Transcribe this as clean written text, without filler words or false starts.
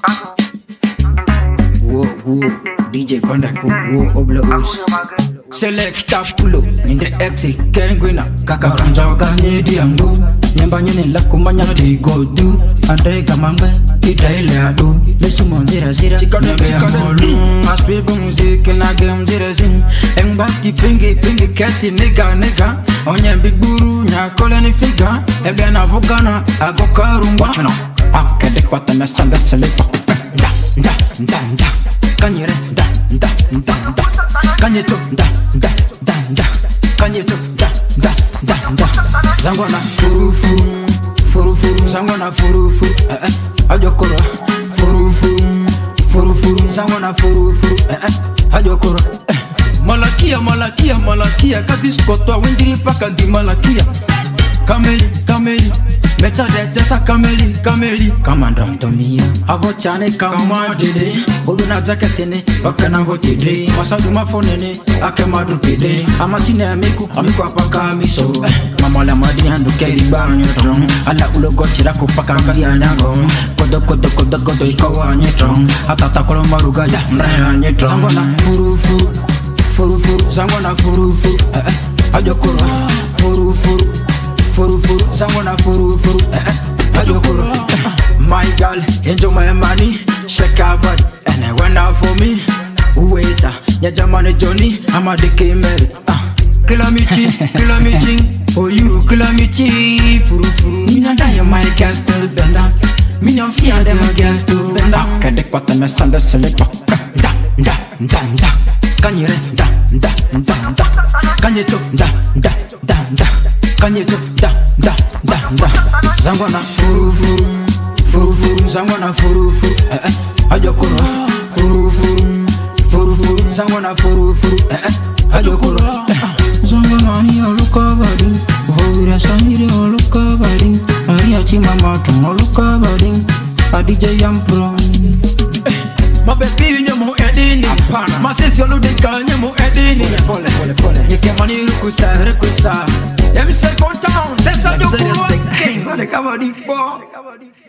Whoa, DJ Pandaku, Obla Us. Selecta pulo, in the exit, Kangwina, Kaka Kanjawa Diango, Yambanya la Kumanya de go do, Andre Gamamba, Italia do, Lessumon Zira, Chicken, people music and I game Zirazin, and Bati Pingy, Catty, nigga, Onya Big Guru, Nakolani figure, Ebena Vogana, Agokarum, watch no, Akadekota Mesanda Select, da. Kanye da Kanye to da Kanye to da Zangona furu Zangona furu Ajokoro furu Zangona furu Ajokoro Malakia Kabiskoto windiri paka di malakia Kameli Meta de jasa kameli Kamandam Tomia Avo chane kamadede Oduna zaketene Bakana hotede Masadu mafonene Akemadu pede Amatine amiku apaka miso Mamala madi handu keri banyo tron Ala ulo gochira kupaka kadia nyango Kodo ikawa nyetron Atata kolo maruga ya mraya nyetron Zangona furu Zangona furu Ajokoro furu Zangona furu Ajokoro My girl, enjoy my money Shake her body And I went out for me Waiter, Nyajamane Johnny I'm a dike Mary Kilomiti Oh you kilomiti Furu Mina die my girl still benda Mina fear them my girl still benda Kadek pata me sanda select Da Kanye da Kanye to da Kanye to da Zangona furu Zangona furu Ajokoro furu Zangona furu Ajokoro Zangona ni olukabadi Ohira samire olukabadi Ariachi mama tun olukabadi Adije yampro Mabepi nyemo edini Masisi oludika nyemo edini Pole Yeke mani rukusa Yemi say for town Tesa jokuru king Sade kabadi po